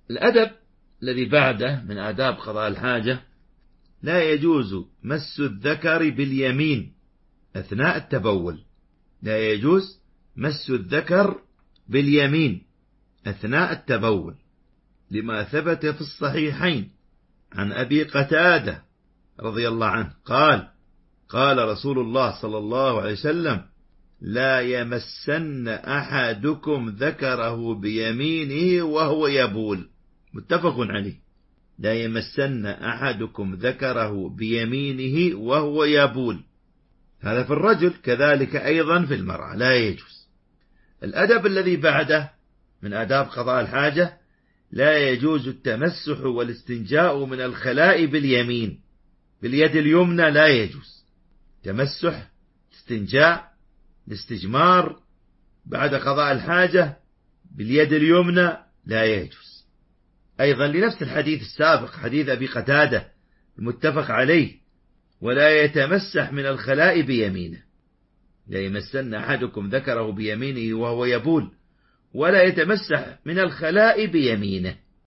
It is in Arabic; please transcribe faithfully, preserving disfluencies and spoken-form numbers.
الأدب الذي بعده من آداب قضاء الحاجة: لا يجوز مس الذكر باليمين أثناء التبول. لا يجوز مس الذكر باليمين أثناء التبول، لما ثبت في الصحيحين عن أبي قتادة رضي الله عنه قال: قال رسول الله صلى الله عليه وسلم: لا يمسن أحدكم ذكره بيمينه وهو يبول. متفق عليه. لا يمسن أحدكم ذكره بيمينه وهو يبول. هذا في الرجل، كذلك أيضا في المرأة لا يجوز. الأدب الذي بعده من آداب قضاء الحاجة: لا يجوز التمسح والاستنجاء من الخلاء باليمين، باليد اليمنى لا يجوز. تمسح، استنجاء، الاستجمار بعد قضاء الحاجة باليد اليمنى لا يجوز. أيضا لنفس الحديث السابق، حديث أبي قتادة المتفق عليه: ولا يتمسح من الخلاء بيمينه. لا يمسن أحدكم ذكره بيمينه وهو يبول، ولا يتمسح من الخلاء بيمينه.